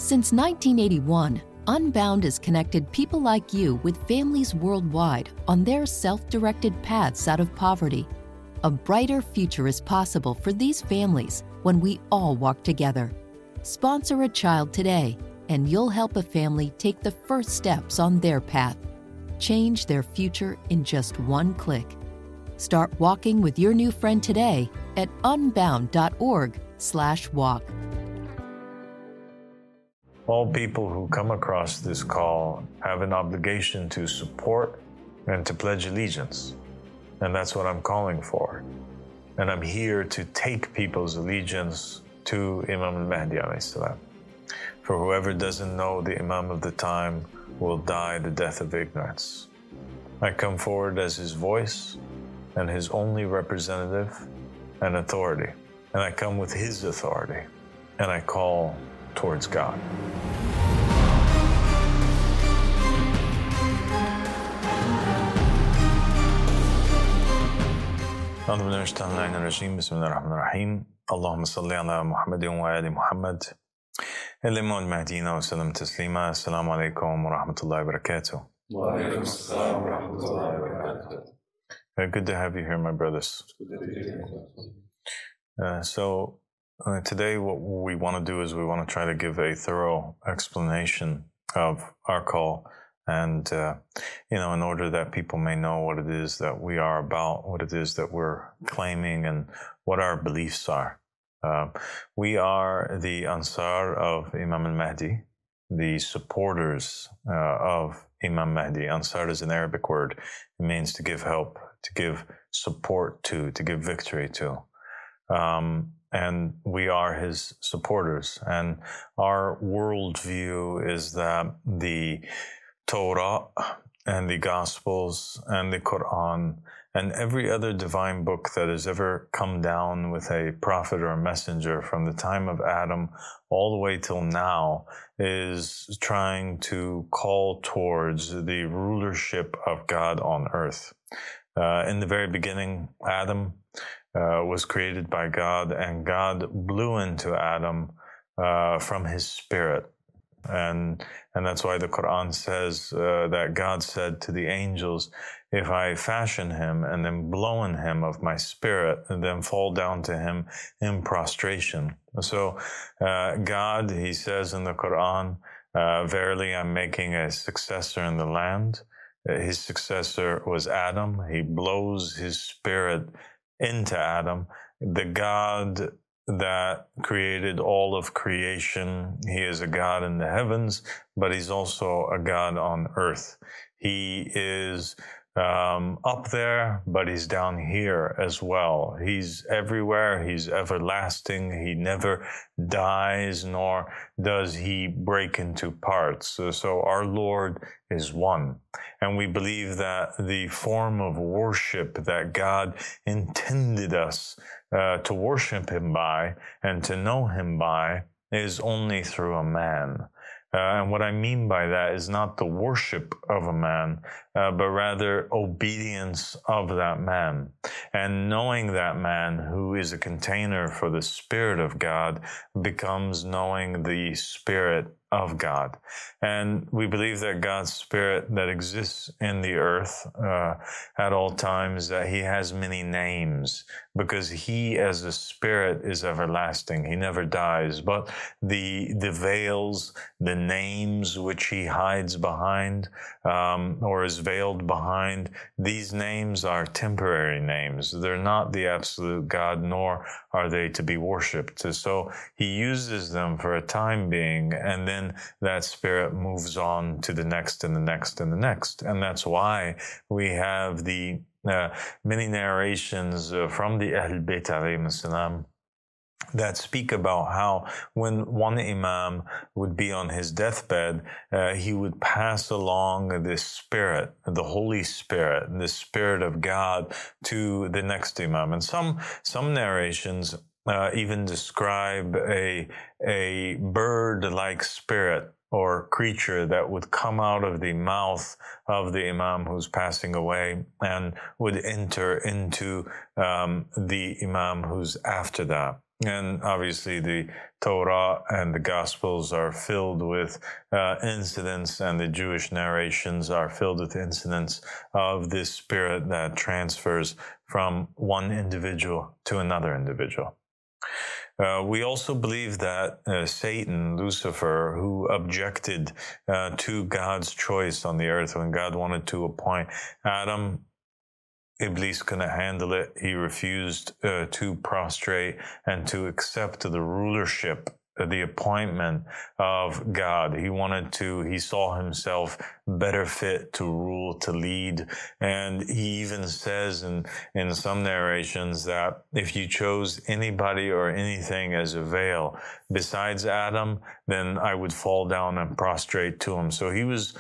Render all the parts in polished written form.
Since 1981, Unbound has connected people like you with families worldwide on their self-directed paths out of poverty. A brighter future is possible for these families when we all walk together. Sponsor a child today, and you'll help a family take the first steps on their path. Change their future in just one click. Start walking with your new friend today at unbound.org/walk. All people who come across this call have an obligation to support and to pledge allegiance. And that's what I'm calling for. And I'm here to take people's allegiance to Imam al-Mahdi alayhi salam. For whoever doesn't know the Imam of the time will die the death of ignorance. I come forward as his voice and his only representative and authority. And I come with his authority. And I call towards God. أعوذ بالله من الشيطان الرجيم بسم الله الرحمن الرحيم اللهم صل على محمد وآل محمد الإمام المهدينا وسلم تسليما السلام عليكم ورحمة الله وبركاته. وعليكم السلام ورحمة الله وبركاته. Good to have you here, my brothers. Today what we want to do is we want to try to give a thorough explanation of our call and, in order that people may know what it is that we are about, what it is that we're claiming, and what our beliefs are. We are the Ansar of Imam al-Mahdi, the supporters of Imam Mahdi. Ansar is an Arabic word. It means to give help, to give support to give victory to. And we are his supporters. And our worldview is that the Torah and the Gospels and the Quran and every other divine book that has ever come down with a prophet or a messenger from the time of Adam all the way till now is trying to call towards the rulership of God on earth. In the very beginning, Adam was created by God, and God blew into Adam from his spirit. And that's why the Quran says that God said to the angels, if I fashion him and then blow in him of my spirit and then fall down to him in prostration. So God, he says in the Quran, verily I'm making a successor in the land. His successor was Adam. He blows his spirit into Adam. The God that created all of creation. He is a God in the heavens, but he's also a God on earth. He is up there, but he's down here as well. He's everywhere. He's everlasting. He never dies, nor does he break into parts. So our Lord is one. And we believe that the form of worship that God intended us to worship him by and to know him by is only through a man. And what I mean by that is not the worship of a man, but rather obedience of that man. And knowing that man, who is a container for the Spirit of God, becomes knowing the Spirit of God. And we believe that God's Spirit that exists in the earth at all times, that he has many names, because he as a spirit is everlasting. He never dies. But the veils, the names which he hides behind or is veiled behind, these names are temporary names. They're not the absolute God, nor are they to be worshipped. So he uses them for a time being, and then that spirit moves on to the next and the next and the next. And that's why we have the many narrations from the Ahl Bayt alayhim salam that speak about how when one imam would be on his deathbed, he would pass along this spirit, the Holy Spirit, the Spirit of God, to the next imam. And some narrations even describe a bird-like spirit or creature that would come out of the mouth of the imam who's passing away and would enter into the imam who's after that. And obviously the Torah and the Gospels are filled with incidents, and the Jewish narrations are filled with incidents of this spirit that transfers from one individual to another individual. We also believe that Satan, Lucifer, who objected to God's choice on the earth when God wanted to appoint Adam, Iblis couldn't handle it. He refused to prostrate and to accept the rulership, the appointment of God. He saw himself better fit to rule, to lead. And he even says in some narrations that if you chose anybody or anything as a veil besides Adam, then I would fall down and prostrate to him. So he was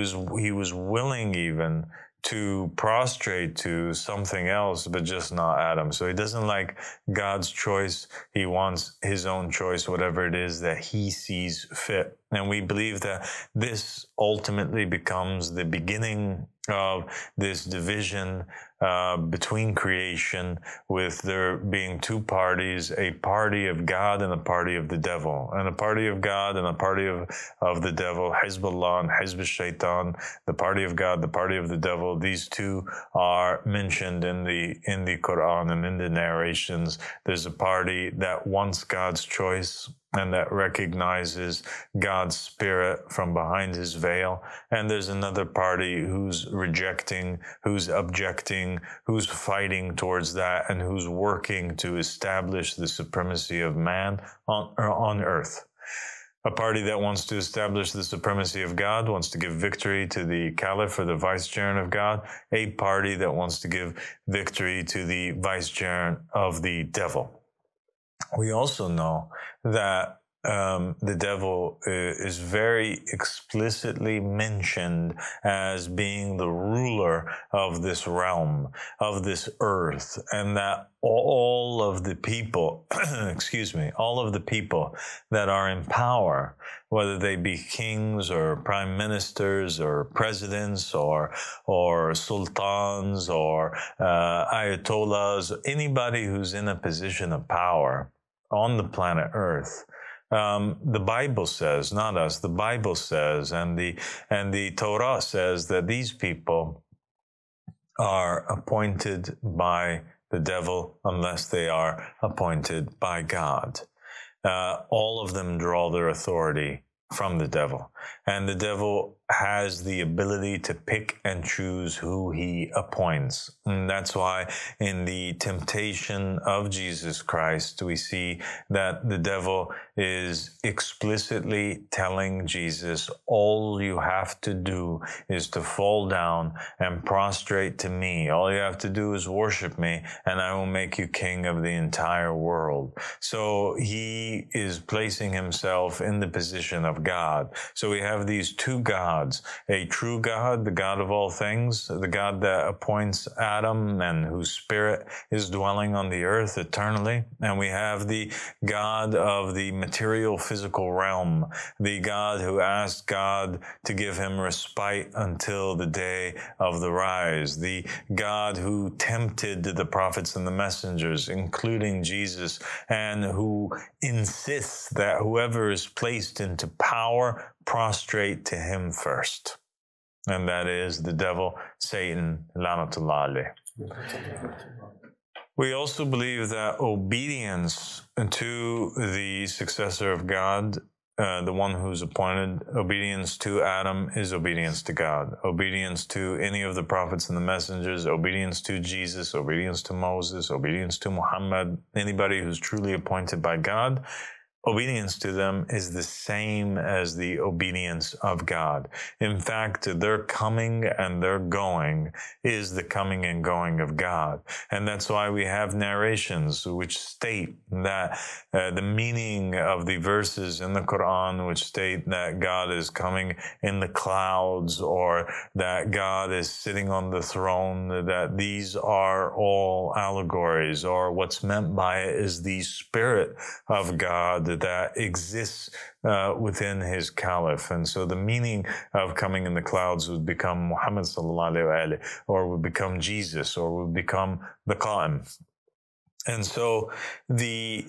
willing even to prostrate to something else, but just not Adam. So he doesn't like God's choice. He wants his own choice, whatever it is that he sees fit. And we believe that this ultimately becomes the beginning of this division between creation, with there being two parties, a party of God and a party of the devil. And a party of God and a party of the devil, Hizbullah and Hizb Shaitan, the party of God, the party of the devil. These two are mentioned in the Quran and in the narrations. There's a party that wants God's choice and that recognizes God's spirit from behind his veil. And there's another party who's rejecting, who's objecting, who's fighting towards that, and who's working to establish the supremacy of man on earth. A party that wants to establish the supremacy of God, wants to give victory to the caliph or the vicegerent of God. A party that wants to give victory to the vicegerent of the devil. We also know that the devil is very explicitly mentioned as being the ruler of this realm, of this earth, and that all of the people, all of the people that are in power, whether they be kings or prime ministers or presidents or sultans or ayatollahs, anybody who's in a position of power on the planet Earth, the Bible says, not us, the Bible says, and the Torah says that these people are appointed by the devil unless they are appointed by God. All of them draw their authority from the devil. And the devil has the ability to pick and choose who he appoints. And that's why in the temptation of Jesus Christ, we see that the devil is explicitly telling Jesus, all you have to do is to fall down and prostrate to me. All you have to do is worship me, and I will make you king of the entire world. So he is placing himself in the position of God. So we have these two gods, a true God, the God of all things, the God that appoints Adam and whose spirit is dwelling on the earth eternally. And we have the God of the material physical realm, the God who asked God to give him respite until the day of the rise, the God who tempted the prophets and the messengers, including Jesus, and who insists that whoever is placed into power prostrate to him first. And that is the devil, Satan, Lanatullah alayh. We also believe that obedience to the successor of God, the one who's appointed, obedience to Adam is obedience to God. Obedience to any of the prophets and the messengers, obedience to Jesus, obedience to Moses, obedience to Muhammad, anybody who's truly appointed by God, obedience to them is the same as the obedience of God. In fact, their coming and their going is the coming and going of God. And that's why we have narrations which state that the meaning of the verses in the Quran which state that God is coming in the clouds or that God is sitting on the throne, that these are all allegories, or what's meant by it is the Spirit of God that exists within his caliph. And so the meaning of coming in the clouds would become Muhammad sallallahu alaihi wasallam, or would become Jesus, or would become the Qa'im. And so the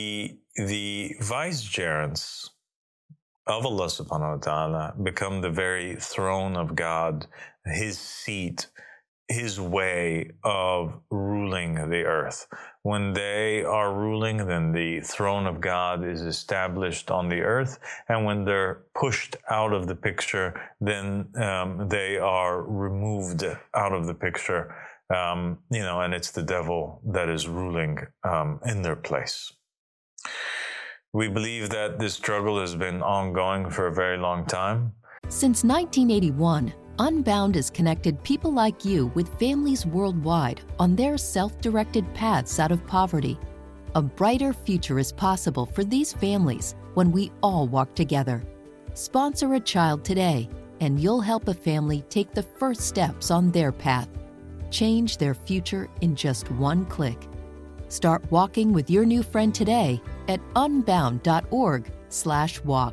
vicegerents of Allah subhanahu wa ta'ala become the very throne of God, his seat, his way of ruling the earth. When they are ruling, then the throne of God is established on the earth. And when they're pushed out of the picture, then they are removed out of the picture. And it's the devil that is ruling in their place. We believe that this struggle has been ongoing for a very long time. Since 1981, Unbound has connected people like you with families worldwide on their self-directed paths out of poverty. A brighter future is possible for these families when we all walk together. Sponsor a child today, and you'll help a family take the first steps on their path. Change their future in just one click. Start walking with your new friend today at unbound.org/walk.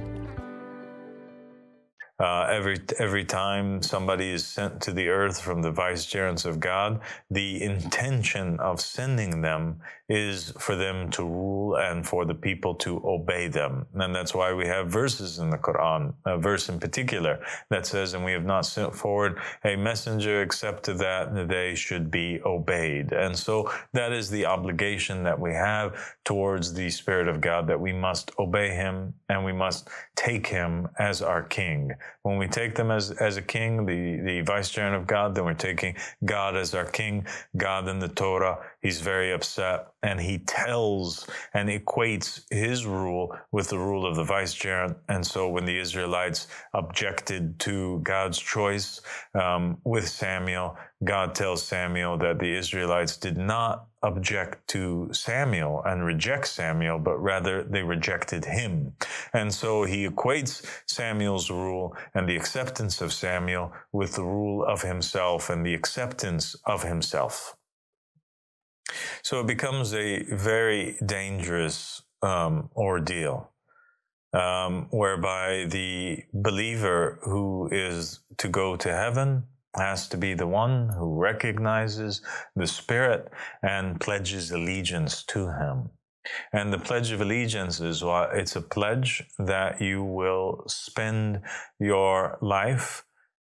Every time somebody is sent to the earth from the vicegerents of God, the intention of sending them is for them to rule and for the people to obey them. And that's why we have verses in the Quran, a verse in particular that says, "And we have not sent forward a messenger except that they should be obeyed." And so that is the obligation that we have towards the Spirit of God, that we must obey him and we must take him as our king. When we take them as a king, the vicegerent of God, then we're taking God as our king. God in the Torah, he's very upset, and he tells and equates his rule with the rule of the vicegerent. And so when the Israelites objected to God's choice with Samuel, God tells Samuel that the Israelites did not object to Samuel and reject Samuel, but rather they rejected him. And so he equates Samuel's rule and the acceptance of Samuel with the rule of himself and the acceptance of himself. So it becomes a very dangerous ordeal, whereby the believer who is to go to heaven has to be the one who recognizes the Spirit and pledges allegiance to him. And the Pledge of Allegiance is it's a pledge that you will spend your life,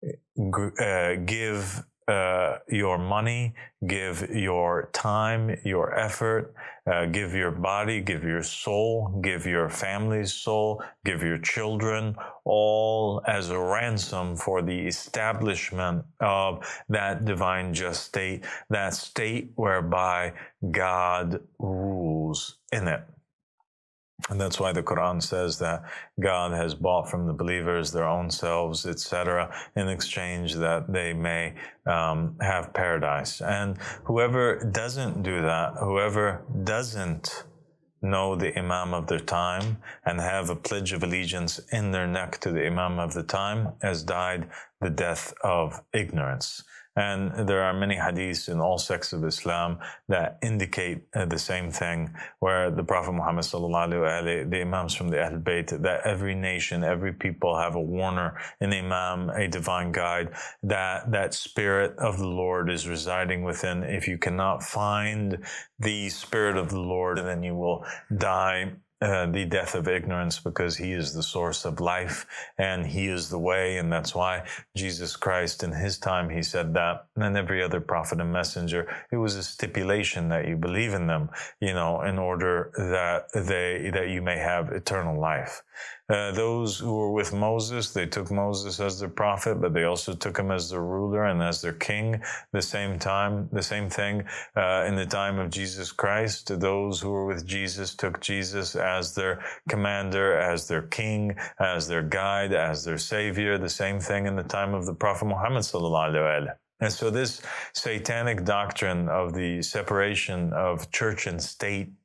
give your money, give your time, your effort, give your body, give your soul, give your family's soul, give your children, all as a ransom for the establishment of that divine just state, that state whereby God rules in it. And that's why the Quran says that God has bought from the believers their own selves, etc., in exchange that they may have paradise. And whoever doesn't do that, whoever doesn't know the Imam of their time and have a pledge of allegiance in their neck to the Imam of the time, has died the death of ignorance. And there are many hadiths in all sects of Islam that indicate the same thing, where the Prophet Muhammad sallallahu alaihi wasallam, the Imams from the Ahl Bayt, that every nation, every people have a warner, an Imam, a divine guide, that Spirit of the Lord is residing within. If you cannot find the Spirit of the Lord, then you will die the death of ignorance, because he is the source of life and he is the way. And that's why Jesus Christ in his time, he said that, and every other prophet and messenger, it was a stipulation that you believe in them, in order that you may have eternal life. Those who were with Moses, they took Moses as their prophet, but they also took him as their ruler and as their king. The same thing in the time of Jesus Christ. Those who were with Jesus took Jesus as their commander, as their king, as their guide, as their savior. The same thing in the time of the Prophet Muhammad sallallahu alaihi wasallam. And so this satanic doctrine of the separation of church and state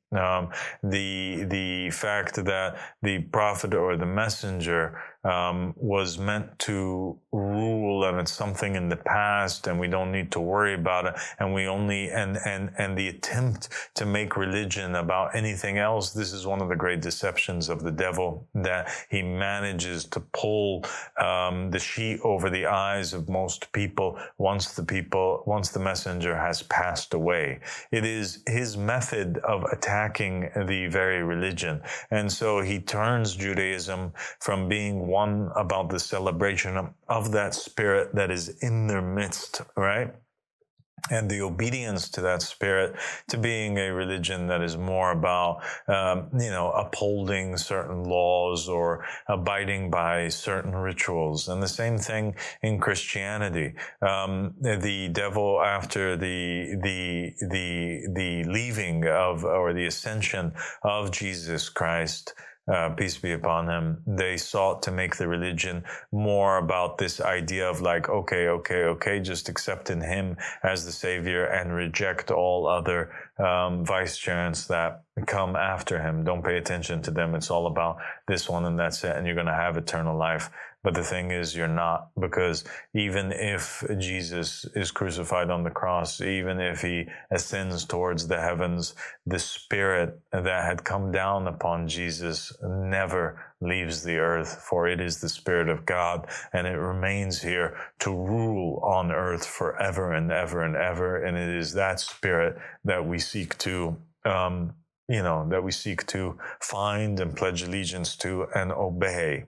The fact that the prophet or the messenger was meant to rule, and it's something in the past, and we don't need to worry about it, and we only and the attempt to make religion about anything else. This is one of the great deceptions of the devil, that he manages to pull the sheet over the eyes of most people once the messenger has passed away. It is his method of attacking the very religion. And so he turns Judaism from being one about the celebration of that spirit that is in their midst, right? And the obedience to that spirit, to being a religion that is more about, upholding certain laws or abiding by certain rituals. And the same thing in Christianity. The devil, after the leaving of, or the ascension of Jesus Christ, peace be upon him, they sought to make the religion more about this idea of like, okay, just accept in him as the savior and reject all other vicegerents that come after him. Don't pay attention to them. It's all about this one and that's it, and you're going to have eternal life. But the thing is, you're not, because even if Jesus is crucified on the cross, even if he ascends towards the heavens, the spirit that had come down upon Jesus never leaves the earth, for it is the Spirit of God, and it remains here to rule on earth forever and ever and ever. And it is that spirit that we seek to find and pledge allegiance to and obey.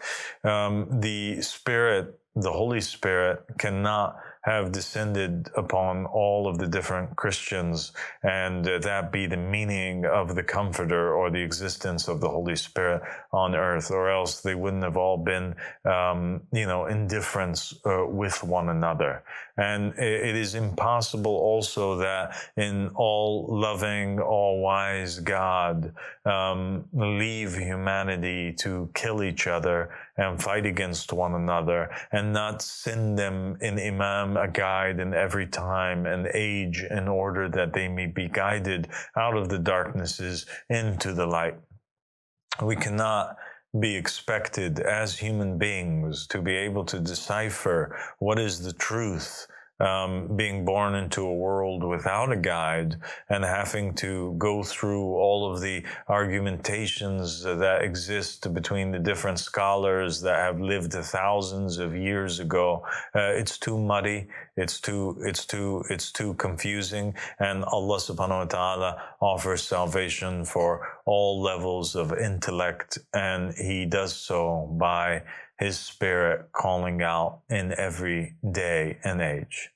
The Holy Spirit cannot have descended upon all of the different Christians and that be the meaning of the Comforter or the existence of the Holy Spirit on earth, or else they wouldn't have all been, in difference with one another. And it is impossible also that in all loving, all wise God leave humanity to kill each other and fight against one another, and not send them an imam, a guide in every time and age, in order that they may be guided out of the darknesses into the light. We cannot be expected as human beings to be able to decipher what is the truth, being born into a world without a guide and having to go through all of the argumentations that exist between the different scholars that have lived thousands of years ago. It's too muddy. It's too confusing. And Allah subhanahu wa ta'ala offers salvation for all levels of intellect. And he does so by his spirit calling out in every day and age.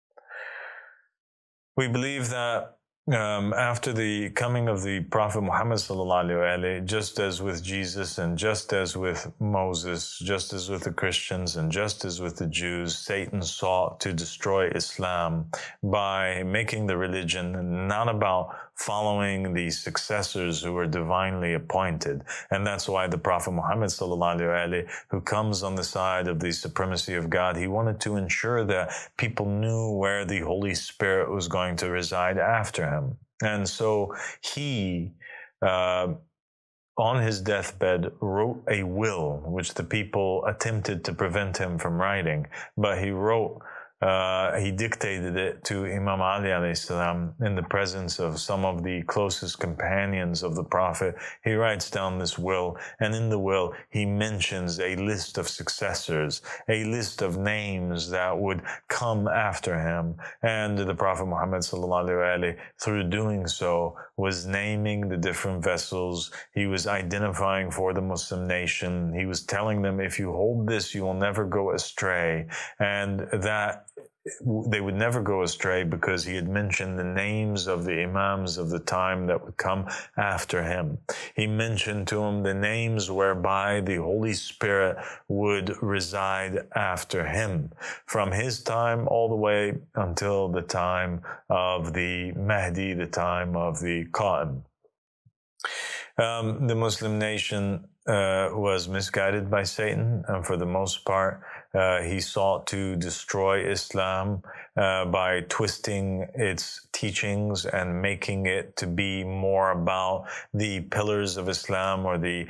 We believe that after the coming of the Prophet Muhammad sallallahu alaihi wasallam, just as with Jesus and just as with Moses, just as with the Christians and just as with the Jews, Satan sought to destroy Islam by making the religion not about following the successors who were divinely appointed. And that's why the Prophet Muhammad sallallahu alaihi wasallam, who comes on the side of the supremacy of God, he wanted to ensure that people knew where the Holy Spirit was going to reside after him. And so he, on his deathbed, wrote a will, which the people attempted to prevent him from writing, but he dictated it to Imam Ali alayhi salam in the presence of some of the closest companions of the Prophet. He writes down this will, and in the will he mentions a list of successors, a list of names that would come after him. And the Prophet Muhammad sallallahu alaihi wasallam, through doing so, was naming the different vessels. He was identifying for the Muslim nation. He was telling them, if you hold this, you will never go astray. And that they would never go astray because he had mentioned the names of the imams of the time that would come after him. He mentioned to him the names whereby the Holy Spirit would reside after him, from his time all the way until the time of the Mahdi, the time of the Qa'im. The Muslim nation was misguided by Satan, and for the most part, he sought to destroy Islam by twisting its teachings and making it to be more about the pillars of Islam or the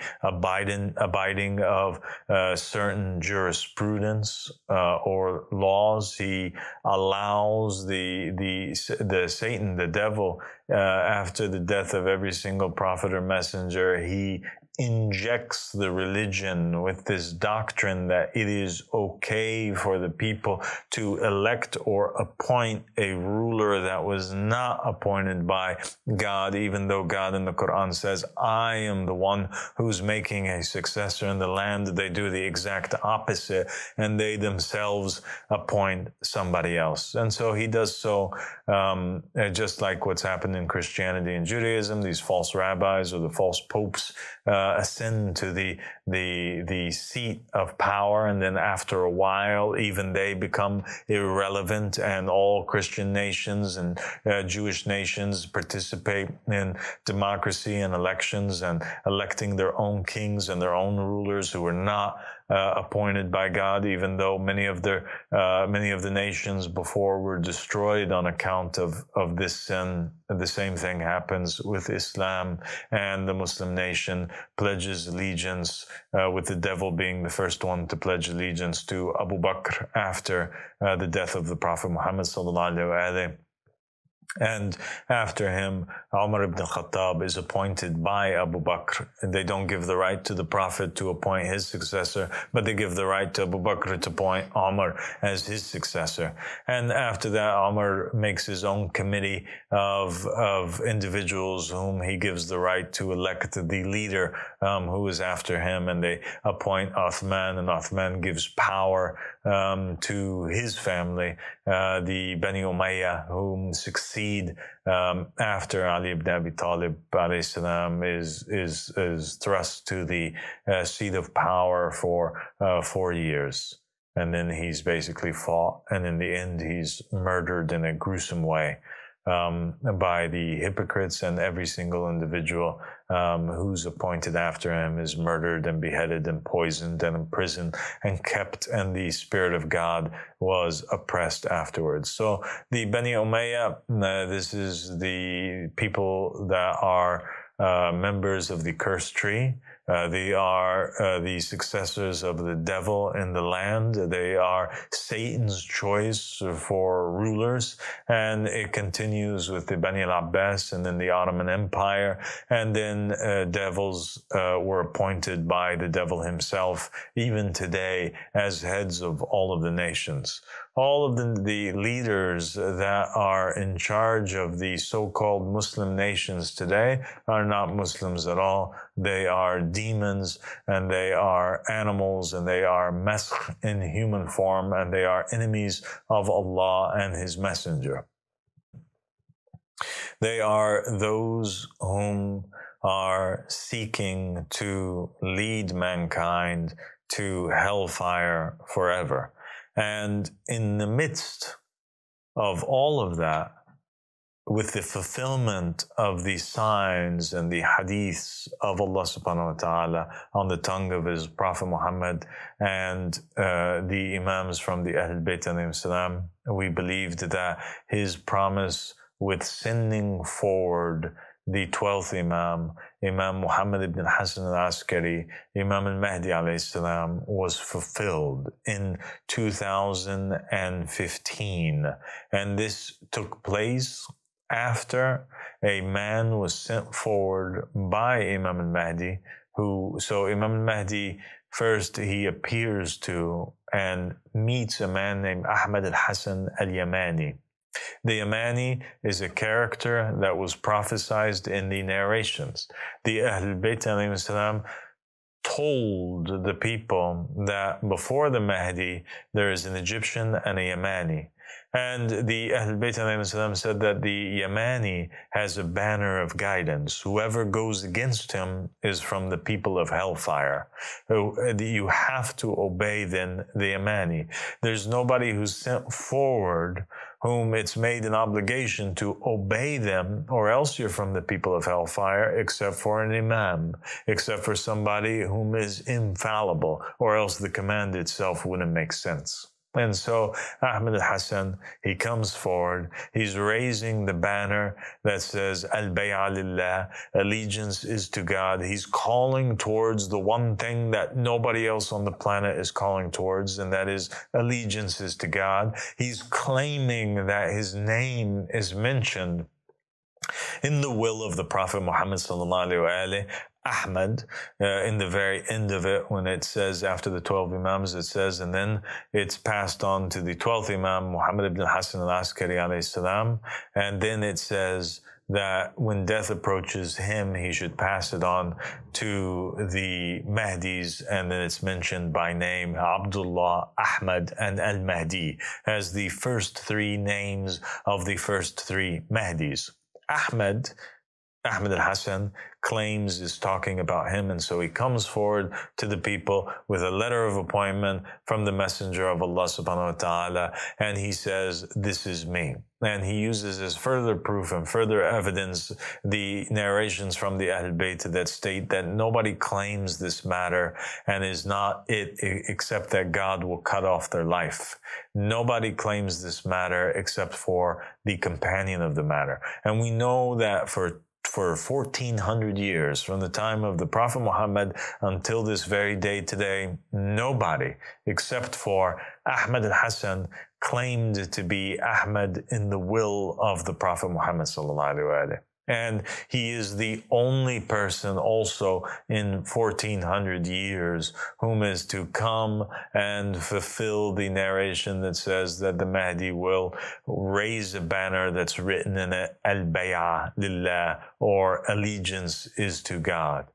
abiding of certain jurisprudence or laws. He allows the Satan, the devil, after the death of every single prophet or messenger, he injects the religion with this doctrine that it is okay for the people to elect or appoint a ruler that was not appointed by God, even though God in the Quran says, I am the one who's making a successor in the land. They do the exact opposite, and they themselves appoint somebody else. And so he does so just like what's happened in Christianity and Judaism. These false rabbis or the false popes ascend to the seat of power, and then after a while, even they become irrelevant, and all Christian nations and Jewish nations participate in democracy and elections and electing their own kings and their own rulers who are not appointed by God, even though many of the nations before were destroyed on account of this sin. The same thing happens with Islam, and the Muslim nation pledges allegiance, with the devil being the first one to pledge allegiance to Abu Bakr after the death of the Prophet Muhammad sallallahu alaihi wasallam. And after him, Umar ibn Khattab is appointed by Abu Bakr. They don't give the right to the Prophet to appoint his successor, but they give the right to Abu Bakr to appoint Umar as his successor. And after that, Umar makes his own committee of individuals whom he gives the right to elect the leader who is after him. And they appoint Uthman, and Uthman gives power to his family, the Bani Umayyah, whom succeed after Ali ibn Abi Talib alayhi salam is thrust to the seat of power for 4 years. And then he's basically fought, and in the end he's murdered in a gruesome way by the hypocrites, and every single individual who's appointed after him is murdered and beheaded and poisoned and imprisoned and kept, and the Spirit of God was oppressed afterwards. So the Bani Umayyah, this is the people that are members of the cursed tree. They are the successors of the devil in the land. They are Satan's choice for rulers. And it continues with the Bani al-Abbas and then the Ottoman Empire. And then devils were appointed by the devil himself, even today, as heads of all of the nations. All of the leaders that are in charge of the so-called Muslim nations today are not Muslims at all. They are demons, and they are animals, and they are masakh in human form, and they are enemies of Allah and His Messenger. They are those whom are seeking to lead mankind to hellfire forever. And in the midst of all of that, with the fulfillment of the signs and the hadiths of Allah subhanahu wa ta'ala on the tongue of His Prophet Muhammad and the Imams from the Ahl Bayt alayhim salam, we believed that His promise with sending forward the 12th Imam, Imam Muhammad ibn Hassan al-Askari, Imam al-Mahdi alayhi salam, was fulfilled in 2015. And this took place after a man was sent forward by Imam al-Mahdi, so Imam al-Mahdi, first he appears to and meets a man named Ahmad al-Hassan al-Yamani. The Yamani is a character that was prophesied in the narrations. The Ahlul Bayt alayhim salam told the people that before the Mahdi, there is an Egyptian and a Yamani. And the Ahl Bayt said that the Yamani has a banner of guidance. Whoever goes against him is from the people of hellfire. You have to obey then the Yamani. There's nobody who's sent forward whom it's made an obligation to obey them, or else you're from the people of hellfire, except for an imam, except for somebody whom is infallible, or else the command itself wouldn't make sense. And so Ahmed al-Hasan, he comes forward, he's raising the banner that says, Al-Bay'a Lillah, allegiance is to God. He's calling towards the one thing that nobody else on the planet is calling towards, and that is allegiance is to God. He's claiming that his name is mentioned in the will of the Prophet Muhammad sallallahu alaihi wasallam. Ahmad, in the very end of it, when it says after the 12 Imams, it says, and then it's passed on to the 12th Imam, Muhammad ibn Hassan al-Askari alayhi salam, and then it says that when death approaches him, he should pass it on to the Mahdis, and then it's mentioned by name, Abdullah, Ahmad, and Al-Mahdi, as the first three names of the first three Mahdis. Ahmed al-Hasan claims is talking about him, and so he comes forward to the people with a letter of appointment from the messenger of Allah subhanahu wa ta'ala, and he says, this is me. And he uses as further proof and further evidence the narrations from the Ahl Bayt that state that nobody claims this matter and is not it except that God will cut off their life. Nobody claims this matter except for the companion of the matter. And we know that for 1400 years, from the time of the Prophet Muhammad until this very day today, nobody except for Ahmad al-Hasan claimed to be Ahmad in the will of the Prophet Muhammad sallallahu alaihi wasallam. And he is the only person also in 1400 years whom is to come and fulfill the narration that says that the Mahdi will raise a banner that's written in it, Al-Bay'a Lillah, or allegiance is to God.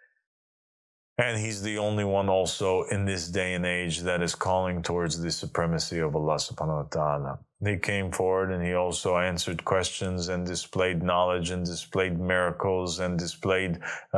And he's the only one also in this day and age that is calling towards the supremacy of Allah subhanahu wa ta'ala. He came forward and he also answered questions and displayed knowledge and displayed miracles and displayed,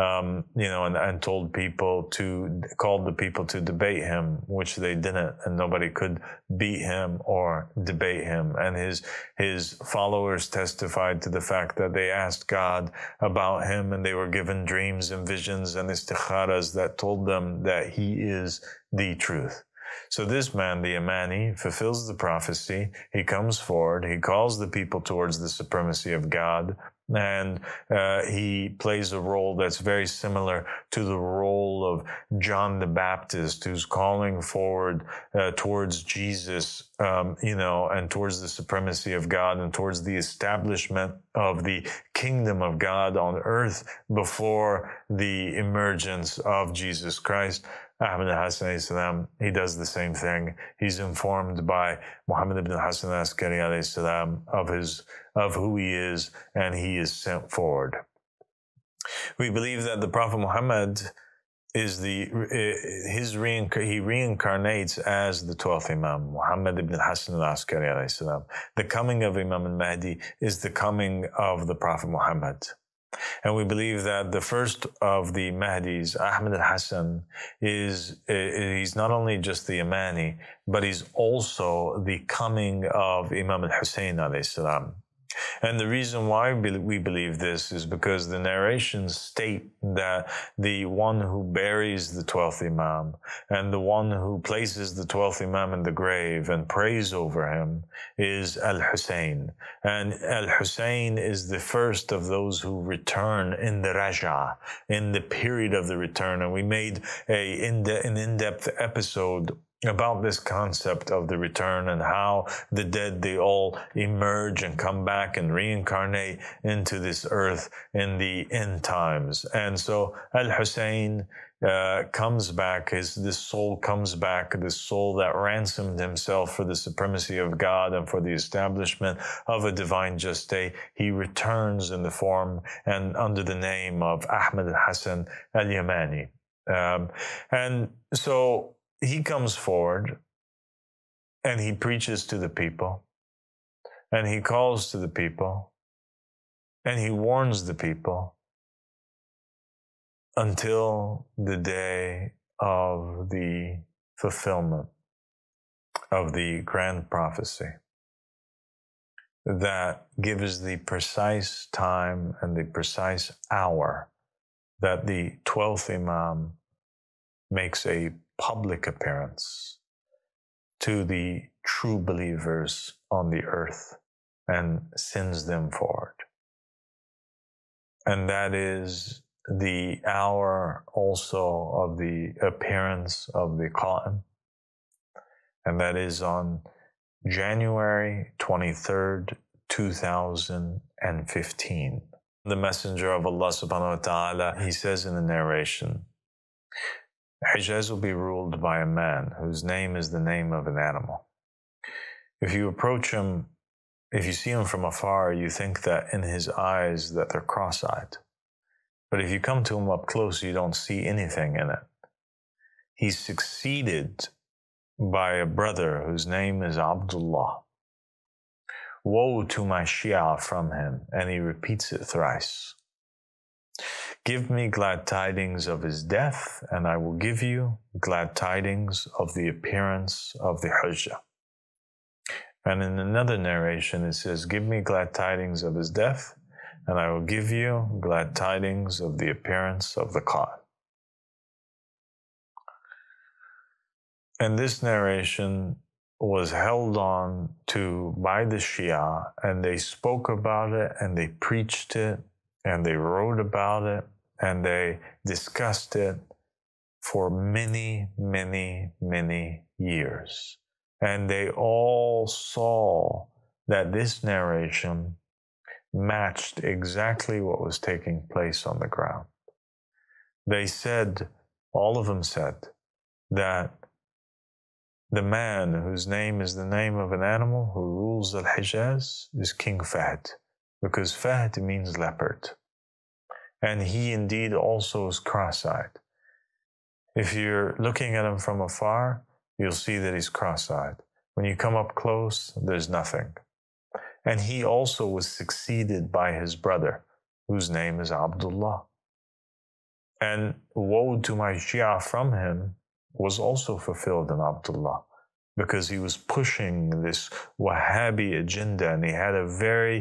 and told people called the people to debate him, which they didn't, and nobody could beat him or debate him. And his followers testified to the fact that they asked God about him, and they were given dreams and visions and istikharas that told them that he is the truth. So this man, the Yamani, fulfills the prophecy. He comes forward. He calls the people towards the supremacy of God. And he plays a role that's very similar to the role of John the Baptist, who's calling forward towards Jesus, and towards the supremacy of God and towards the establishment of the kingdom of God on earth before the emergence of Jesus Christ. Ahmad al-Hasan, he does the same thing. He's informed by Muhammad ibn Hassan al-Askari of who he is, and he is sent forward. We believe that the Prophet Muhammad is he reincarnates as the 12th Imam, Muhammad ibn Hassan al-Askari. The coming of Imam al-Mahdi is the coming of the Prophet Muhammad. And we believe that the first of the Mahdis, Ahmad al-Hasan, he's not only just the Yamani, but he's also the coming of Imam al-Hussein alayhi salam. And the reason why we believe this is because the narrations state that the one who buries the 12th Imam and the one who places the 12th Imam in the grave and prays over him is Al-Hussein. And Al-Hussein is the first of those who return in the Raja, in the period of the return. And we made an in-depth episode about this concept of the return and how the dead, they all emerge and come back and reincarnate into this earth in the end times. And so Al-Hussein comes back, this soul comes back, this soul that ransomed himself for the supremacy of God and for the establishment of a divine just day. He returns in the form and under the name of Ahmad al-Hasan al-Yamani. And so he comes forward and he preaches to the people. And he calls to the people, and he warns the people until the day of the fulfillment of the grand prophecy that gives the precise time and the precise hour that the 12th Imam makes a public appearance to the true believers on the earth and sends them forward. And that is the hour also of the appearance of the Qa'im. And that is on January 23rd, 2015. The Messenger of Allah subhanahu wa ta'ala, he says in the narration, Hijaz will be ruled by a man whose name is the name of an animal. If you approach him, if you see him from afar, you think that in his eyes that they're cross-eyed. But if you come to him up close, you don't see anything in it. He's succeeded by a brother whose name is Abdullah. Woe to my Shia from him, and he repeats it thrice. Give me glad tidings of his death, and I will give you glad tidings of the appearance of the Hujjah. And in another narration it says, give me glad tidings of his death, and I will give you glad tidings of the appearance of the Qa'im. And this narration was held on to by the Shia, and they spoke about it, and they preached it, and they wrote about it, and they discussed it for many, many, many years. And they all saw that this narration matched exactly what was taking place on the ground. They said, all of them said, that the man whose name is the name of an animal who rules Al-Hijaz is King Fahd, because Fahd means leopard. And he indeed also is cross-eyed. If you're looking at him from afar, you'll see that he's cross-eyed. When you come up close, there's nothing. And he also was succeeded by his brother, whose name is Abdullah. And woe to my Shia from him was also fulfilled in Abdullah, because he was pushing this Wahhabi agenda, and he had a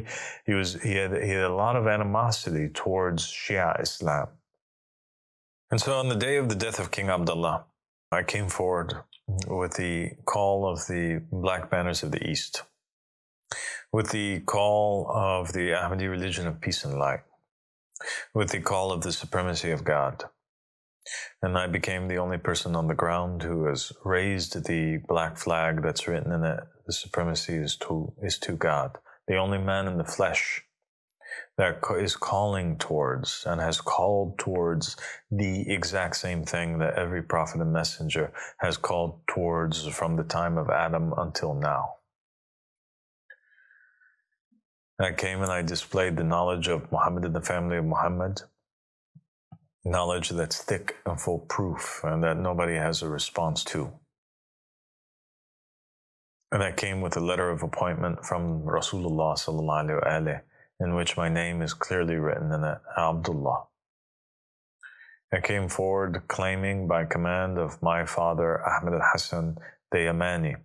lot of animosity towards Shia Islam. And so on the day of the death of King Abdullah, I came forward with the call of the Black Banners of the East, with the call of the Ahmadi religion of peace and light, with the call of the supremacy of God. And I became the only person on the ground who has raised the black flag that's written in it, the supremacy is to God. The only man in the flesh that is calling towards and has called towards the exact same thing that every prophet and messenger has called towards from the time of Adam until now. I came and I displayed the knowledge of Muhammad and the family of Muhammad, knowledge that's thick and full proof and that nobody has a response to. And I came with a letter of appointment from Rasulullah sallallahu alaihi wasallam, in which my name is clearly written in it, Abdullah. I came forward claiming by command of my father Ahmad al-Hassan the Yamani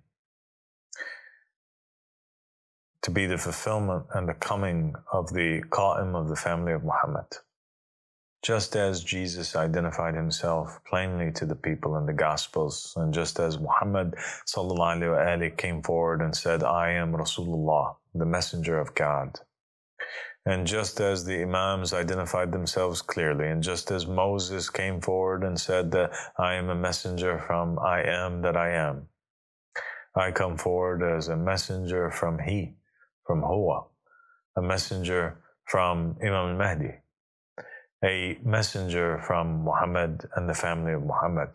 to be the fulfillment and the coming of the Qa'im of the family of Muhammad. Just as Jesus identified himself plainly to the people in the Gospels, and just as Muhammad sallallahu alaihi wasallam came forward and said, I am Rasulullah, the messenger of God. And just as the Imams identified themselves clearly, and just as Moses came forward and said that I am a messenger from I am that I am, I come forward as a messenger from He, from Huwa, a messenger from Imam al-Mahdi, a messenger from Muhammad and the family of Muhammad,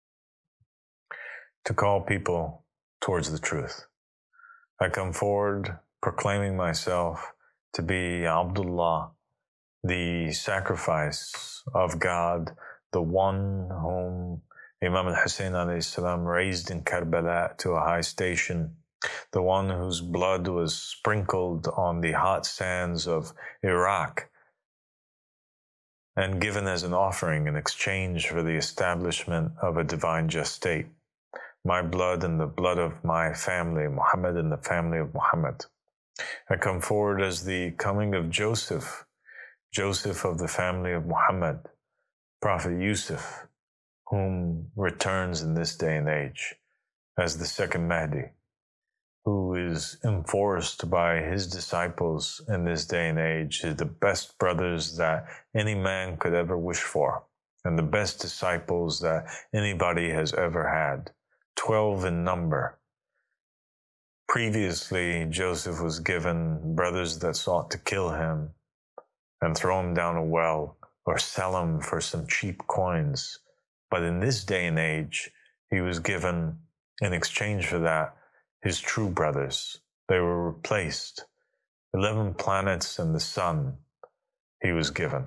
to call people towards the truth. I come forward proclaiming myself to be Abdullah, the sacrifice of God, the one whom Imam al-Hussein alayhi salam raised in Karbala to a high station, the one whose blood was sprinkled on the hot sands of Iraq and given as an offering in exchange for the establishment of a divine just state. My blood and the blood of my family, Muhammad and the family of Muhammad. I come forward as the coming of Joseph, Joseph of the family of Muhammad, Prophet Yusuf, whom returns in this day and age as the second Mahdi, who is enforced by his disciples in this day and age, is the best brothers that any man could ever wish for, and the best disciples that anybody has ever had, 12 in number. Previously, Joseph was given brothers that sought to kill him and throw him down a well or sell him for some cheap coins. But in this day and age, he was given, in exchange for that, his true brothers. They were replaced. 11 planets and the sun he was given.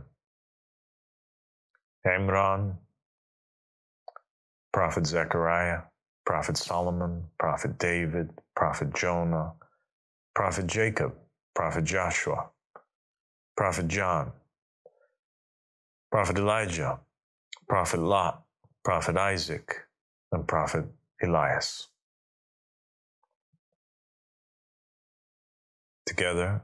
Imran, Prophet Zechariah, Prophet Solomon, Prophet David, Prophet Jonah, Prophet Jacob, Prophet Joshua, Prophet John, Prophet Elijah, Prophet Lot, Prophet Isaac, and Prophet Elias. Together,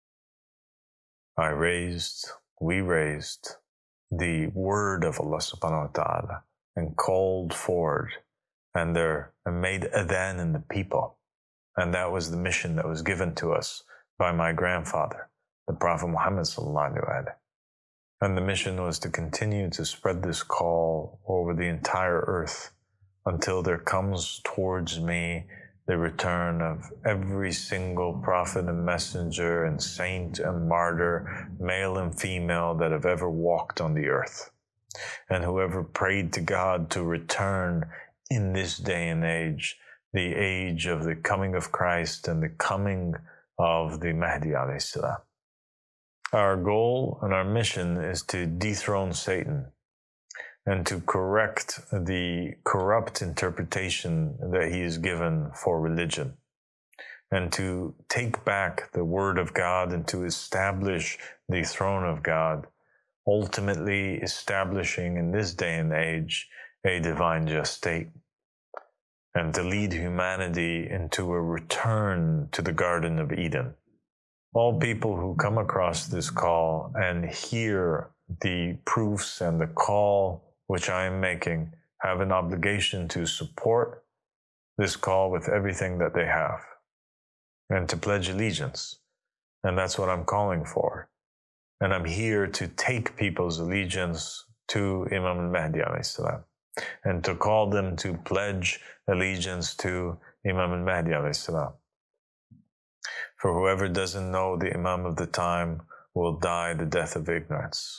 we raised the word of Allah subhanahu wa ta'ala and called forward and made adhan in the people. And that was the mission that was given to us by my grandfather, the Prophet Muhammad sallallahu alaihi wasallam. And the mission was to continue to spread this call over the entire earth until there comes towards me the return of every single prophet and messenger and saint and martyr, male and female, that have ever walked on the earth. And whoever prayed to God to return in this day and age, the age of the coming of Christ and the coming of the Mahdi alayhi salam. Our goal and our mission is to dethrone Satan and to correct the corrupt interpretation that he is given for religion, and to take back the word of God and to establish the throne of God, ultimately establishing in this day and age a divine just state, and to lead humanity into a return to the Garden of Eden. All people who come across this call and hear the proofs and the call which I am making have an obligation to support this call with everything that they have and to pledge allegiance. And that's what I'm calling for. And I'm here to take people's allegiance to Imam al-Mahdi alayhi salam and to call them to pledge allegiance to Imam al-Mahdi alayhi salam. For whoever doesn't know the Imam of the time will die the death of ignorance.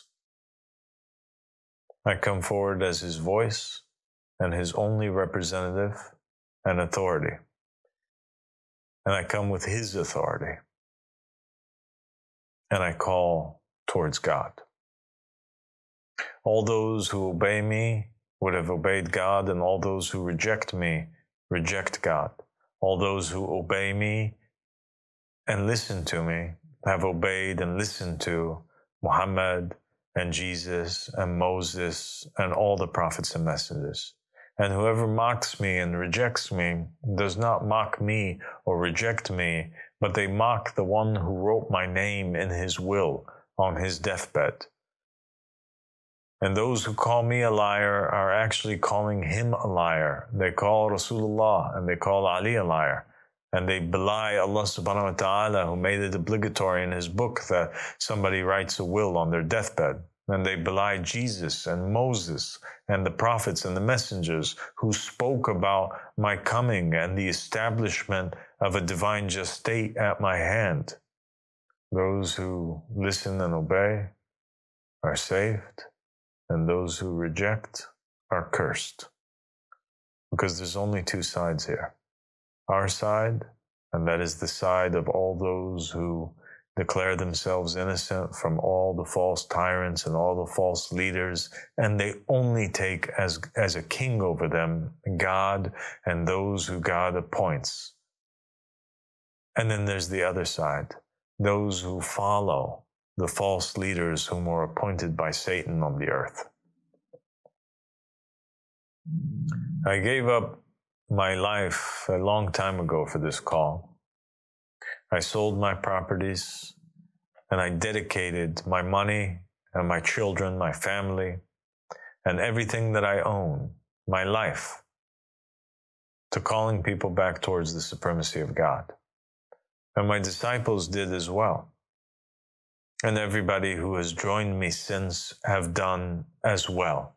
I come forward as his voice and his only representative and authority. And I come with his authority. And I call towards God. All those who obey me would have obeyed God, and all those who reject me reject God. All those who obey me and listen to me have obeyed and listened to Muhammad and Jesus and Moses and all the prophets and messengers. And whoever mocks me and rejects me does not mock me or reject me, but they mock the one who wrote my name in his will on his deathbed. And those who call me a liar are actually calling him a liar. They call Rasulullah and they call Ali a liar. And they belie Allah subhanahu wa ta'ala, who made it obligatory in his book that somebody writes a will on their deathbed. And they belie Jesus and Moses and the prophets and the messengers who spoke about my coming and the establishment of a divine just state at my hand. Those who listen and obey are saved, and those who reject are cursed. Because there's only two sides here. Our side, and that is the side of all those who declare themselves innocent from all the false tyrants and all the false leaders, and they only take as a king over them God and those who God appoints. And then there's the other side, those who follow the false leaders whom were appointed by Satan on the earth. I gave up my life a long time ago for this call. I sold my properties and I dedicated my money and my children, my family, and everything that I own, my life, to calling people back towards the supremacy of God. And my disciples did as well. And everybody who has joined me since have done as well.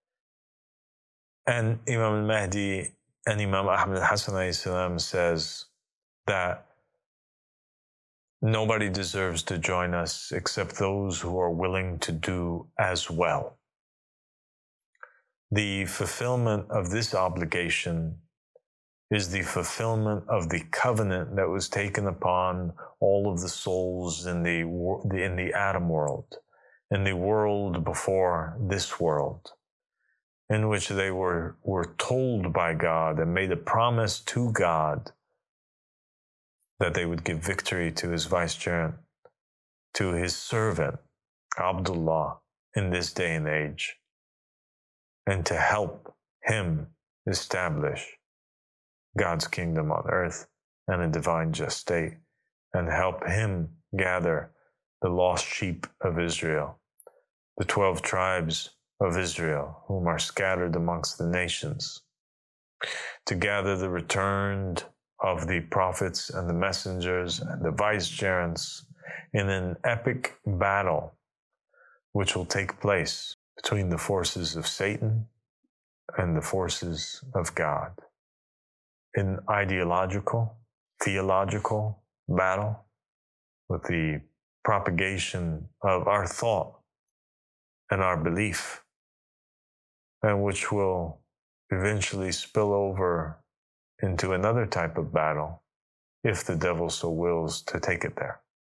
And Imam al-Mahdi and Imam Ahmad al-Hasan says that nobody deserves to join us except those who are willing to do as well. The fulfillment of this obligation is the fulfillment of the covenant that was taken upon all of the souls in the Adam world, in the world before this world, in which they were told by God and made a promise to God that they would give victory to his vicegerent, to his servant, Abdullah, in this day and age, and to help him establish God's kingdom on earth and a divine just state, and help him gather the lost sheep of Israel, the 12 tribes of Israel, whom are scattered amongst the nations, to gather the returned of the prophets and the messengers and the vicegerents in an epic battle which will take place between the forces of Satan and the forces of God. An ideological, theological battle with the propagation of our thought and our belief, and which will eventually spill over into another type of battle if the devil so wills to take it there.